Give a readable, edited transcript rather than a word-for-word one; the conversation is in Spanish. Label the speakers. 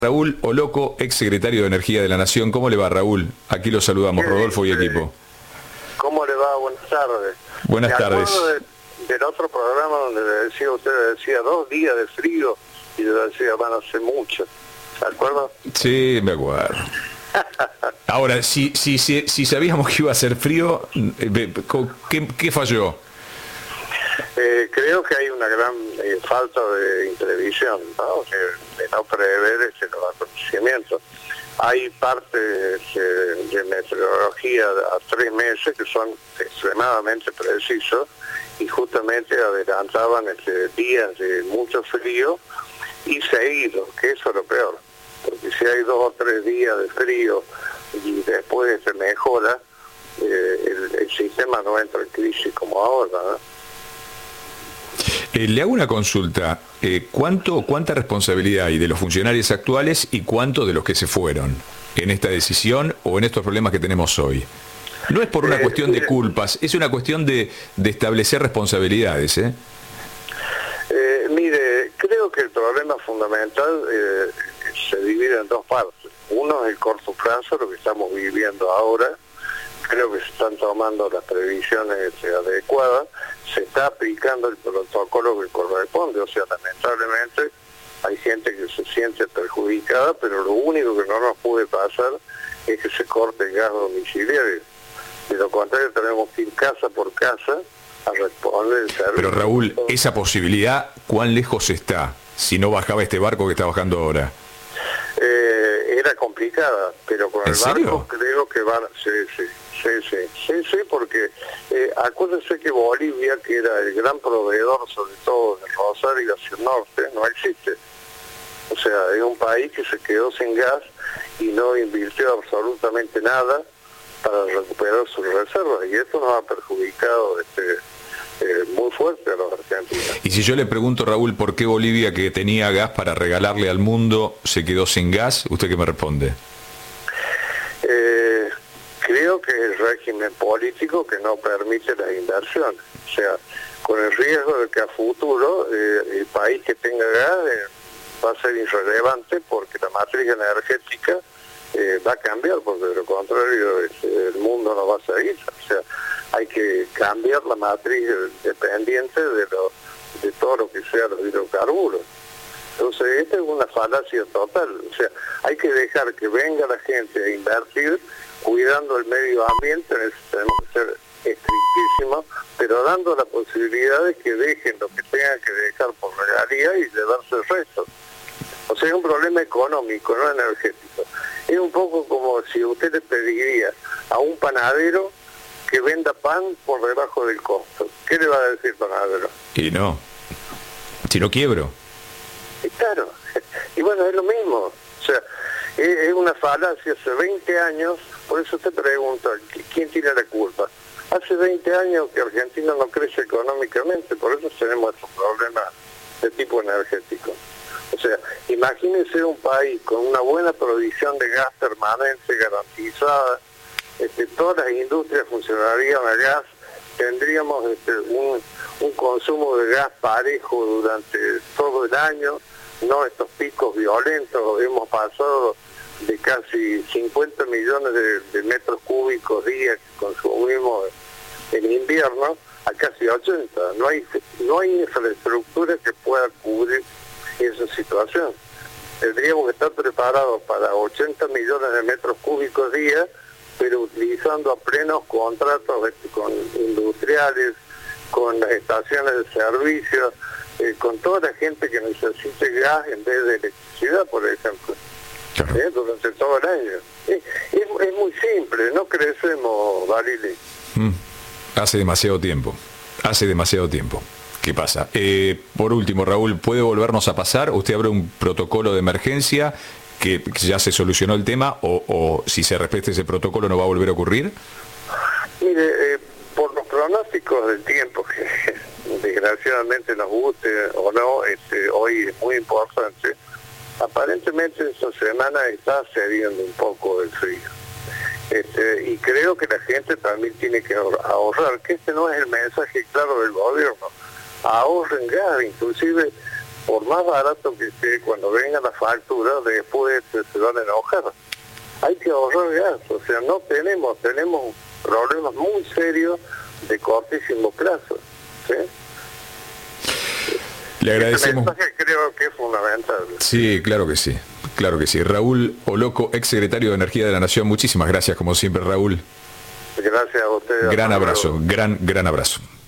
Speaker 1: Raúl Oloco, ex secretario de Energía de la Nación. ¿Cómo le va, Raúl? Aquí lo saludamos, Rodolfo y equipo.
Speaker 2: ¿Cómo le va? Buenas tardes.
Speaker 1: Buenas tardes.
Speaker 2: Del otro programa donde le decía, usted le decía 2 días de frío y le decía van a ser mucho. ¿Se acuerda?
Speaker 1: Sí, me acuerdo. Ahora, si sabíamos que iba a ser frío, ¿qué falló?
Speaker 2: Creo que hay una gran falta de imprevisión, ¿no? De no prever los acontecimientos. Hay partes de meteorología a 3 meses que son extremadamente precisos y justamente adelantaban días de mucho frío y seguidos, que eso es lo peor. Porque si hay 2 o 3 días de frío y después se mejora, el sistema no entra en crisis como ahora, ¿no?
Speaker 1: Le hago una consulta. ¿Cuánta responsabilidad hay de los funcionarios actuales y cuánto de los que se fueron en esta decisión o en estos problemas que tenemos hoy? No es por una cuestión de culpas, es una cuestión de establecer responsabilidades, ¿eh?
Speaker 2: Mire, creo que el problema fundamental se divide en 2 partes. Uno es el corto plazo, lo que estamos viviendo ahora. Creo que se están tomando las previsiones adecuadas, se está aplicando el protocolo que corresponde, o sea, lamentablemente hay gente que se siente perjudicada, pero lo único que no nos puede pasar es que se corte el gas domiciliario. De lo contrario tenemos que ir casa por casa a responder el servicio.
Speaker 1: Pero Raúl, esa posibilidad, ¿cuán lejos está si no bajaba este barco que está bajando ahora?
Speaker 2: Era complicada, pero con el barco creo que van... Sí, porque acuérdense que Bolivia, que era el gran proveedor, sobre todo de Rosario hacia el norte, no existe. O sea, es un país que se quedó sin gas y no invirtió absolutamente nada para recuperar sus reservas, y esto nos ha perjudicado muy fuerte a los argentinos.
Speaker 1: Y si yo le pregunto, Raúl, ¿por qué Bolivia, que tenía gas para regalarle al mundo, se quedó sin gas? ¿Usted qué me responde?
Speaker 2: Creo que es el régimen político que no permite las inversiones. O sea, con el riesgo de que a futuro el país que tenga gas va a ser irrelevante porque la matriz energética va a cambiar, porque de lo contrario el mundo no va a seguir. O sea, hay que cambiar la matriz dependiente de todo lo que sea los hidrocarburos. Entonces, esta es una falacia total. O sea, hay que dejar que venga la gente a invertir cuidando el medio ambiente. Tenemos que ser estrictísimos, pero dando la posibilidad de que dejen lo que tengan que dejar por regalía y llevarse el resto. O sea, es un problema económico, no energético. Es un poco como si usted le pediría a un panadero que venda pan por debajo del costo. ¿Qué le va a decir panadero?
Speaker 1: Y no, si no quiebro.
Speaker 2: Claro, y bueno, es lo mismo. O sea, es una falacia. Hace 20 años, por eso te pregunto, ¿quién tiene la culpa? Hace 20 años que Argentina no crece económicamente, por eso tenemos estos problemas de tipo energético. O sea, imagínense un país con una buena provisión de gas permanente, garantizada, todas las industrias funcionarían a gas, tendríamos un consumo de gas parejo durante todo el año, no estos picos violentos. Hemos pasado de casi 50 millones de metros cúbicos día que consumimos en invierno a casi 80. No hay infraestructura que pueda cubrir esa situación. Tendríamos que estar preparados para 80 millones de metros cúbicos día, pero utilizando a plenos contratos con industriales, con las estaciones de servicio, con toda la gente que necesite gas en vez de electricidad, por ejemplo, claro. Durante todo el año. Es muy simple, no crecemos, Barili.
Speaker 1: Hace demasiado tiempo. ¿Qué pasa? Por último, Raúl, ¿puede volvernos a pasar? ¿Usted abre un protocolo de emergencia que ya se solucionó el tema o si se respeta ese protocolo no va a volver a ocurrir?
Speaker 2: Mire, por los pronósticos del tiempo, que desgraciadamente nos guste o no, hoy es muy importante, aparentemente esta semana está cediendo un poco el frío. Y creo que la gente también tiene que ahorrar, que no es el mensaje claro del gobierno. Ahorren gas, inclusive por más barato que esté, cuando venga la factura, después se van a enojar. Hay que ahorrar gas, o sea, tenemos problemas muy serios de cortísimo plazo, ¿sí?
Speaker 1: Le agradecemos.
Speaker 2: Este mensaje creo que es fundamental.
Speaker 1: Sí, claro que sí. Claro que sí. Raúl Oloco, ex secretario de Energía de la Nación. Muchísimas gracias, como siempre, Raúl.
Speaker 2: Gracias a ustedes.
Speaker 1: Gran abrazo, gran abrazo.